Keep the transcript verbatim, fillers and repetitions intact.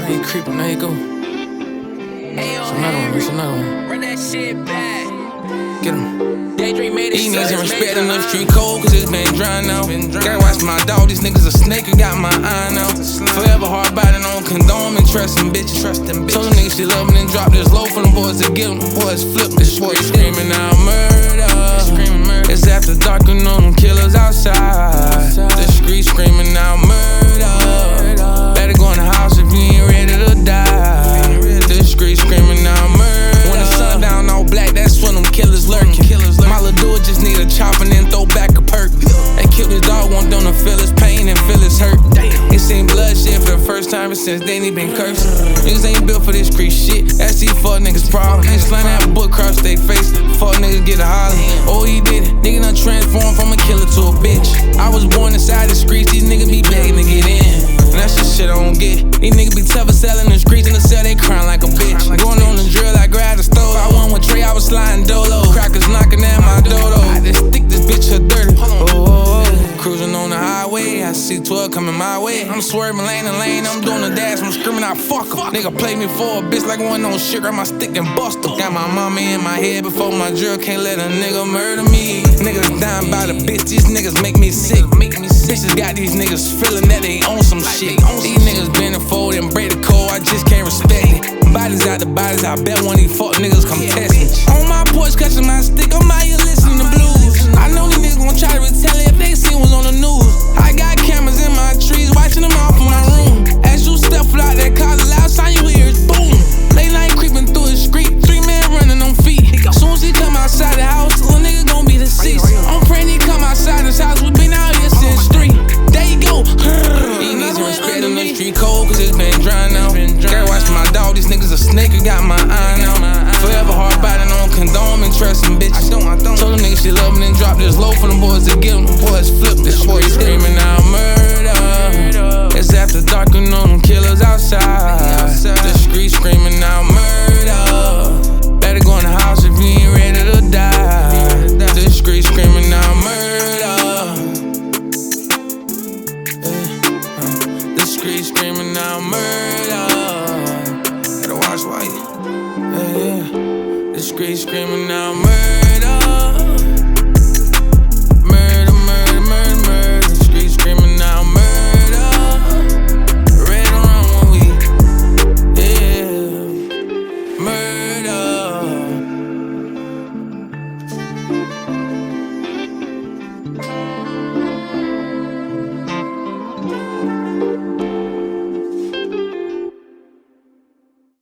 Now you creepin', there you go. It's another one, it's another one. Run that shit back. Get him. Daydream made it. These niggas ain't respectin' the street code, cause it's been dry now. Gotta watch my dog, these niggas a snake and got my eye now. Forever hard biting on condom and trustin' bitches. Told them niggas she love me and drop this low for them boys to get them. Boys flip, this boy screamin' out murder. It's after dark, you know them killers outside. The street screamin' out murder. Better go in the house if you ain't ready to die. The street screamin' out murder. When the sun down all black, that's when them killers lurkin'. My little dude just need a chop and then throw back a perk. They killed his dog, want them to feel his pain and feel his hurt. He seen bloodshed for the first time since then he been cursed. Niggas ain't built for this street shit, that's these fuck niggas' problem. They slam that book across they face, fuck niggas get a holler. Oh, he did it, nigga done transformed from a killer to a bitch. I was born inside the streets, these niggas be begging to get in. And that's just shit I don't get. These niggas be tough as selling the streets in the cell, they crying like a bitch. Going on the drill, I grabbed a stove. I won with Trey, I was sliding dolo. Crackers knocking at my dodo. I just stick this bitch her dirty. Oh, oh, oh. Cruising on the highway, I see twelve coming my way. I'm swerving lane to lane, I'm doing the dash, I'm screaming out fuck em. Nigga play me for a bitch like one on shit, grab my stick and bust em. Got my mama in my head before my drill, can't let a nigga murder me. Niggas dying by the bitch, these niggas make me sick. Bitches got these niggas feeling that they own some shit. These niggas been fold and break the code, I just can't respect it. Bodies out the bodies, I bet one of these fuck niggas come test me. On my porch catching my stick, I'm out here listening to blues. I know these niggas gon' try to retaliate if they see what's on the news. I got cameras in my trees, watching them off in my room. As you step out that car, the loud sound you hear is boom. Late night creeping through the street, three men running on feet. Soon as he come outside the house, little nigga gon' be deceased. I'm praying he come outside this house, we been out here since three. There you go. These niggas respectin' the street code, cause it's been dry now. Gotta watch my dog, these niggas a snake and got my eye now. Forever hard biting on condom and trustin' bitches. Told them niggas she love me and drop this low for them boys to get them. Boys flip, this boy screamin' out murder. It's after dark, you know them killers outside. The street screamin' out murder. Better go in the house if you ain't ready to die. The street screamin' out murder. Yeah. The street screamin' out murder. Gotta watch white. Yeah, yeah. The street screamin' out murder.